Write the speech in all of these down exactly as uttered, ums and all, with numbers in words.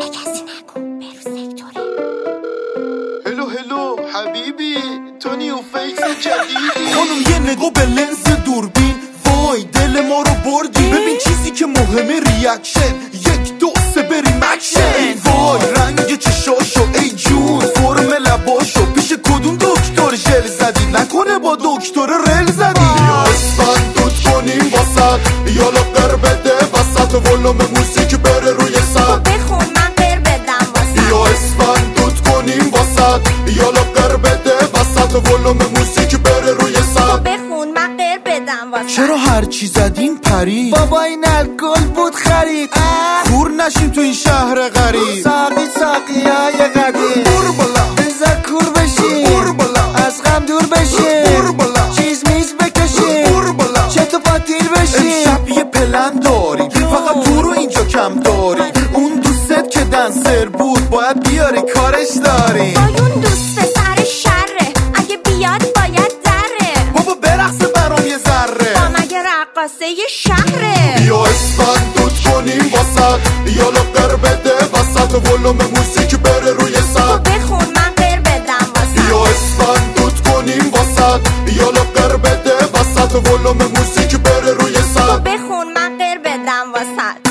به کسی نگو برو سکتوره. هلو هلو حبیبی تو نیو فیس جدیدی. خانم یه نگاه به لنز دوربین، وای دل ما رو بردی. ببین چیزی که مهمه ریاکشن، یک دو سه بریم اکشن. وای رنگ چشاشو ای جون، فرم لباشو پیش کدوم دکتر ژل زدی؟ نکنه با دکتر رل زدی؟ یا اسفند دود کنیم واسط، یا لقر بده وسط، ولوم موزیک بره روی سد. بخون من قر بدم واسط. یا اسفند دود کنیم واسط، یا لقر بده وسط، ولوم موزیک بره روی سد. بخون من قر بدم واسط. چرا هر چی زدیم پرید؟ بابا این الکل بود خرید. کور نشیم تو این شهر غریب. ساقی ساقی های قدیم، بور بالا بذار کور بشیم، بور بالا از غم دور بشیم، بور بالا چیز میز بکشیم، بور بالا چت و پاتیل بشیم. امشب یه پلن داری، فقط تو رو اینجا کم داری. اون دوستت که دنسر بود باید بیاری کارش داری. وای اون دوست سر شره، اگه بیاد باید دره. بابا برقصه برام یه ذره، با مگه رقاصه یه شهره. یا اسفند دود کنیم واسط، یا لقر بده وسط، ولوم موزیک بره روی سد. بخون من قر بدم واسط. یا اسفند دود کنیم واسط، یا لقر بده وسط، ولوم موزیک بره روی سد. بخون من قر بدم واسط.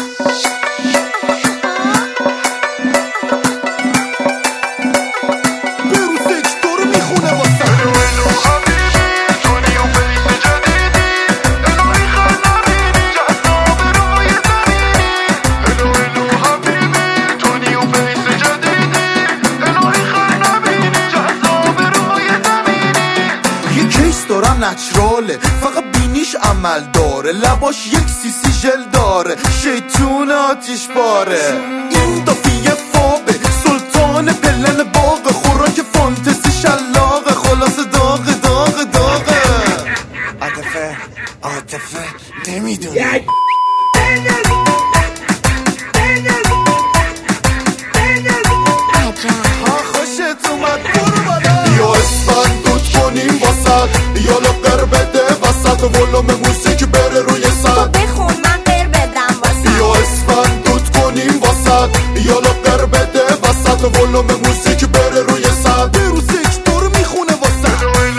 برو سکتور میخونه واسه. یه کیس دارم نچراله، فقط بینیش عمل داره. لباش یک سیسی ژل داره، شیطون آتیش باره. این دافیه فابه، سلطان پلن باغ، خوراک فانتزی شلاقه، خلاص داغ داغ داغه. عاطفه عاطفه نمیدونی. ها خوشت اومد برو بالا. یا اسفند دود کنیم واسط، یا لقر بده وسط، ولوم موزیک بره روی سد. بخون من قر بدم واسط. یا اسفند دود کنیم واسط، یا لقر بده وسط، ولوم موزیک بره روی سد. برو سکتور میخونه واسه.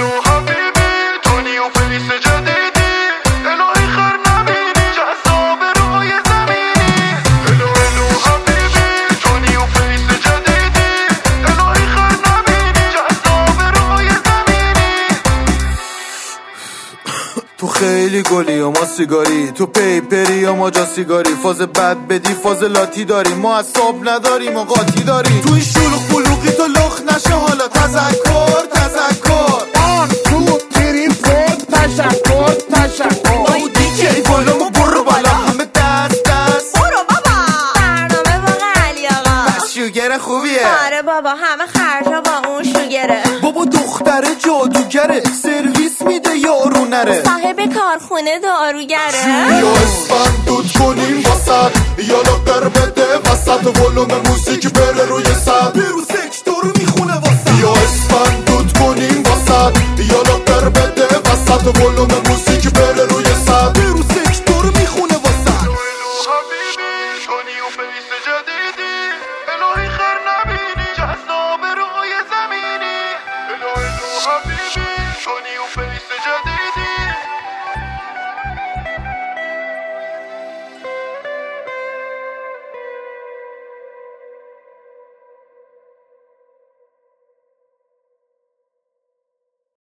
تو خیلی گلی و ما سیگاری، تو پیپری و ما جا سیگاری. فاز بد بدی فاز لاتی داریم، ما اصاب نداریم و قاطی داریم. تو این شلوغ بلوغی تو لخ نشه حالا. تذکر تذکر آن تو تیریم پود، تشکر تشکر. او دیگه بالا ما برو بالا، همه دست دست. برو بابا برنامه واقع علی آقا. بس شوگر خوبیه. آره بابا همه خرجا با اون شوگره. بابا دختر جادوگره، سرویس میده یارو نره. صاحب کارخونه داروگره. یا اسفند دود کنیم واسط، یا لقر بده وسط، ولوم موزیک بره روی سد. برو سکتور میخونه واسه. یا اسفند دود کنیم واسط، یا لقر بده وسط، ولوم